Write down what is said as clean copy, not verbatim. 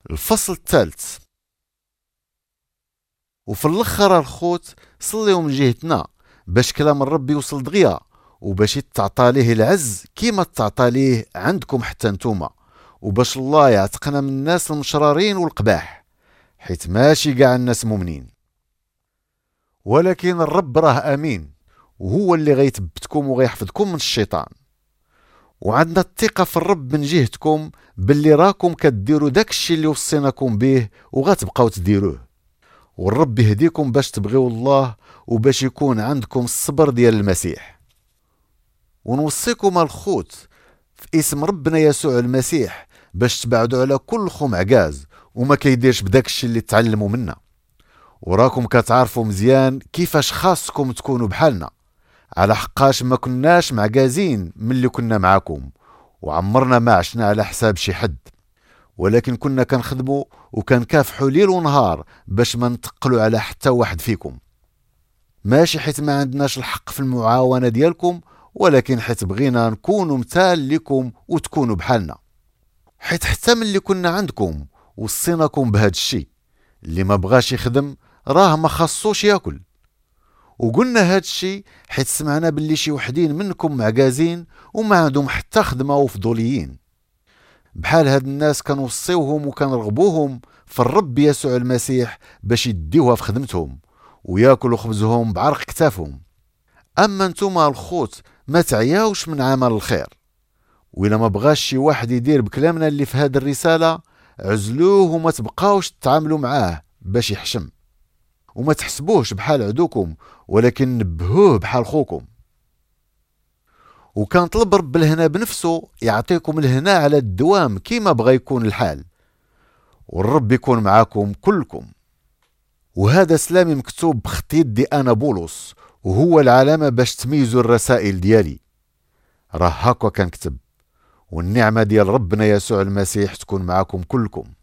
الفصل الثالث. وفي الاخر الخوت صليو من جهتنا باش كلام الرب يوصل دغيا، وباش يتعطى ليه العز كيما تعطى ليه عندكم حتى نتوما، وباش الله يعتقنا من الناس المشرارين والقباح، حيت ماشي قاع الناس مؤمنين. ولكن الرب راه امين، وهو اللي غيثبتكم وغيحفظكم من الشيطان. وعندنا الثقة في الرب من جهتكم باللي راكم كديروا داك الشيء اللي وصيناكم به وغتبقاو تديروه. والرب يهديكم باش تبغيو الله وباش يكون عندكم الصبر ديال المسيح. ونوصيكم الخوت في اسم ربنا يسوع المسيح باش تبعدوا على كل خو معكاز وما كيديرش بداك الشيء اللي تعلموا منا. وراكم كتعرفوا مزيان كيفاش خاصكم تكونوا بحالنا، على حقاش ما كناش معكازين من اللي كنا معاكم، وعمرنا ما عشنا على حساب شي حد، ولكن كنا كنخدموا وكنكافحوا ليل ونهار باش ما نتقلوا على حتى واحد فيكم. ماشي حيت ما عندناش الحق في المعاونة ديالكم، ولكن حيت بغينا نكونوا مثال لكم وتكونوا بحالنا. حيت حتى من اللي كنا عندكم وصيناكم بهذا الشيء، اللي ما بغاش يخدم راه ما خصوش ياكل. وقلنا هاد الشيء حيت سمعنا باللي شي وحدين منكم معكازين وما عندهم حتى خدمة وفضوليين. بحال هاد الناس كنوصيوهم وكنرغبوهم في الرب يسوع المسيح باش يديوها في خدمتهم وياكلوا خبزهم بعرق كتافهم. اما نتوما الخوت ما تعياوش من عمل الخير، وإلا ما بغاش شي واحد يدير بكلامنا اللي في هاد الرسالة عزلوه وما تبقاوش تتعاملوا معاه باش يحشم. وما تحسبوهش بحال عدوكم، ولكن نبهوه بحال خوكم. وكان طلب رب الهنا بنفسه يعطيكم الهنا على الدوام كيما بغى يكون الحال، والرب يكون معاكم كلكم. وهذا سلامي مكتوب بخط يدي أنا بولس، وهو العلامة باش تميزوا الرسائل ديالي. راه هكا كنكتب. والنعمة ديال ربنا يسوع المسيح تكون معاكم كلكم.